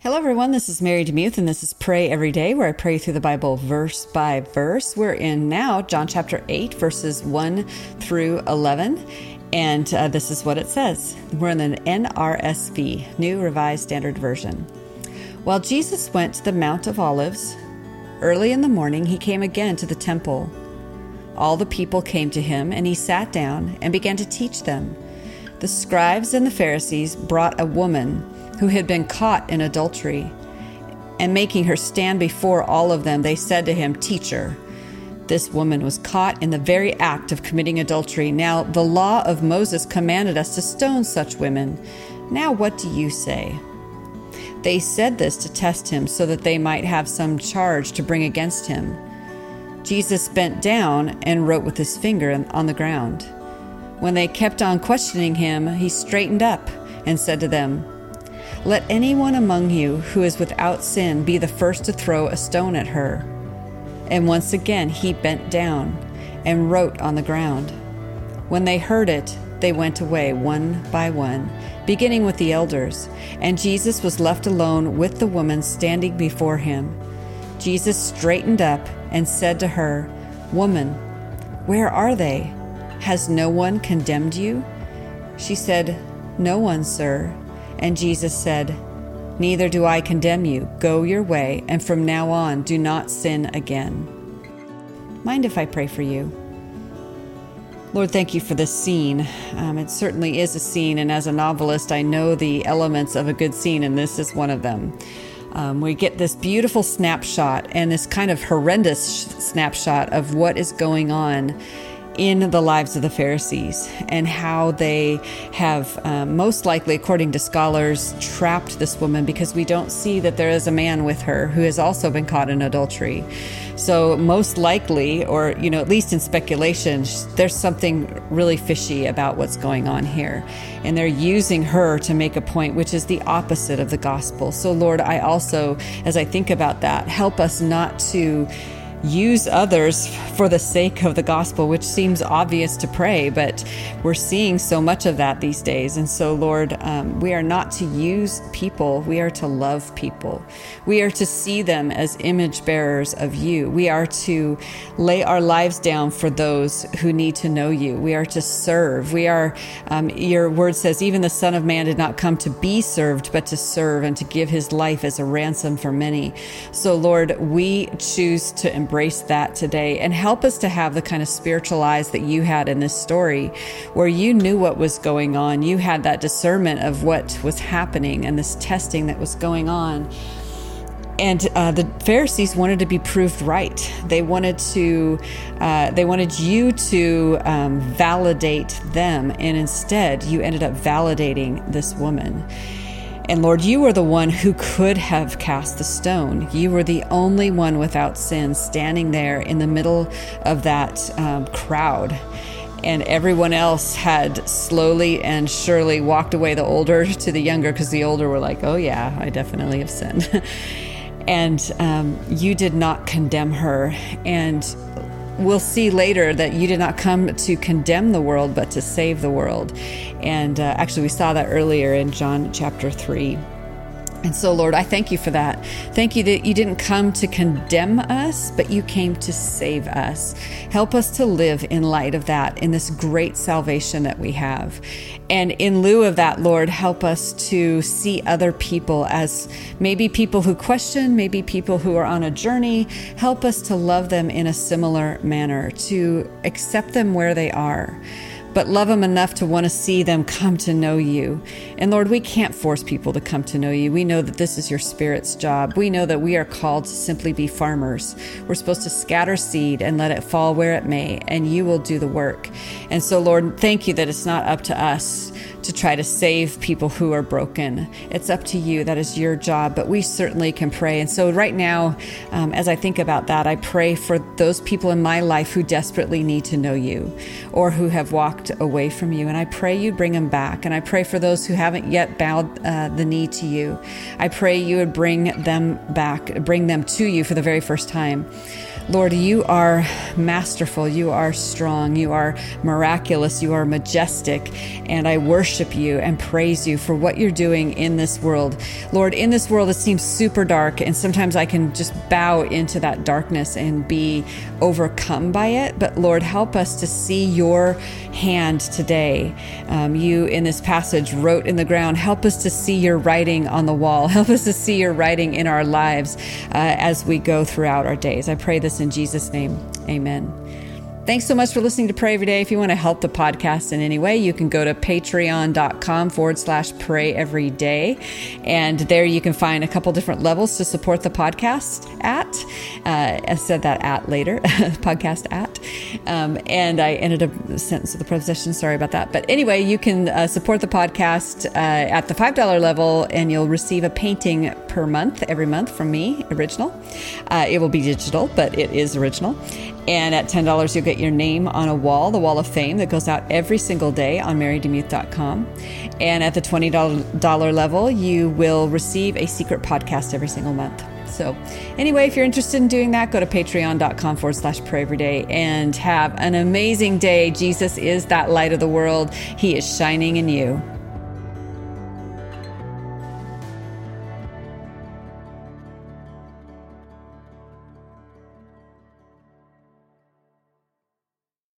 Hello, everyone. This is Mary DeMuth, and this is Pray Every Day, where I pray through the Bible verse by verse. We're in now John chapter 8, verses 1 through 11, and this is what it says. We're in the NRSV, New Revised Standard Version. While Jesus went to the Mount of Olives, early in the morning he came again to the temple. All the people came to him, and he sat down and began to teach them. The scribes and the Pharisees brought a woman who had been caught in adultery, and making her stand before all of them, they said to him, "Teacher, this woman was caught in the very act of committing adultery. Now the law of Moses commanded us to stone such women. Now what do you say?" They said this to test him, so that they might have some charge to bring against him. Jesus bent down and wrote with his finger on the ground. When they kept on questioning him, he straightened up and said to them, "Let anyone among you who is without sin be the first to throw a stone at her." And once again he bent down and wrote on the ground. When they heard it, they went away one by one, beginning with the elders, and Jesus was left alone with the woman standing before him. Jesus straightened up and said to her, "Woman, where are they? Has no one condemned you?" She said, "No one, sir." And Jesus said, "Neither do I condemn you. Go your way, and from now on do not sin again." Mind if I pray for you? Lord, thank you for this scene. It certainly is a scene, and as a novelist, I know the elements of a good scene, and this is one of them. We get this beautiful snapshot and this kind of horrendous snapshot of what is going on in the lives of the Pharisees, and how they have most likely, according to scholars, trapped this woman, because we don't see that there is a man with her who has also been caught in adultery. So most likely, or at least in speculation, there's something really fishy about what's going on here, and they're using her to make a point, which is the opposite of the gospel. So Lord, I also, as I think about that, help us not to use others for the sake of the gospel, which seems obvious to pray, but we're seeing so much of that these days. And so, Lord, we are not to use people. We are to love people. We are to see them as image bearers of you. We are to lay our lives down for those who need to know you. We are to serve. We are, your word says, even the Son of Man did not come to be served, but to serve and to give his life as a ransom for many. So, Lord, we choose to embrace that today, and help us to have the kind of spiritual eyes that you had in this story, where you knew what was going on. You had that discernment of what was happening and this testing that was going on. And the Pharisees wanted to be proved right. They wanted you to validate them, and instead you ended up validating this woman. And Lord, you were the one who could have cast the stone. You were the only one without sin standing there in the middle of that crowd. And everyone else had slowly and surely walked away, the older to the younger, because the older were like, "Oh yeah, I definitely have sinned." And you did not condemn her. And we'll see later that you did not come to condemn the world, but to save the world. And actually, we saw that earlier in John chapter 3. And so, Lord, I thank you for that. Thank you that you didn't come to condemn us, but you came to save us. Help us to live in light of that, in this great salvation that we have. And in lieu of that, Lord, help us to see other people as maybe people who question, maybe people who are on a journey. Help us to love them in a similar manner, to accept them where they are, but love them enough to want to see them come to know you. And Lord, we can't force people to come to know you. We know that this is your Spirit's job. We know that we are called to simply be farmers. We're supposed to scatter seed and let it fall where it may, and you will do the work. And so, Lord, thank you that it's not up to us to try to save people who are broken. It's up to you. That is your job, but we certainly can pray. And so right now, as I think about that, I pray for those people in my life who desperately need to know you, or who have walked away from you. And I pray you bring them back. And I pray for those who haven't yet bowed the knee to you. I pray you would bring them back, bring them to you for the very first time. Lord, you are masterful, you are strong, you are miraculous, you are majestic, and I worship worship you and praise you for what you're doing in this world. Lord, in this world, it seems super dark, and sometimes I can just bow into that darkness and be overcome by it. But Lord, help us to see your hand today. You in this passage wrote in the ground. Help us to see your writing on the wall. Help us to see your writing in our lives as we go throughout our days. I pray this in Jesus' name. Amen. Thanks so much for listening to Pray Every Day. If you want to help the podcast in any way, you can go to patreon.com/prayeveryday. And there you can find a couple different levels to support the podcast at. I said that at later, podcast at. And I ended a sentence with a preposition. Sorry about that. But anyway, you can support the podcast at the $5 level, and you'll receive a painting per month, every month from me, original. It will be digital, but it is original. And at $10, you'll get your name on a wall, the wall of fame that goes out every single day on marydemuth.com. And at the $20 level, you will receive a secret podcast every single month. So anyway, if you're interested in doing that, go to patreon.com/prayeveryday and have an amazing day. Jesus is that light of the world. He is shining in you.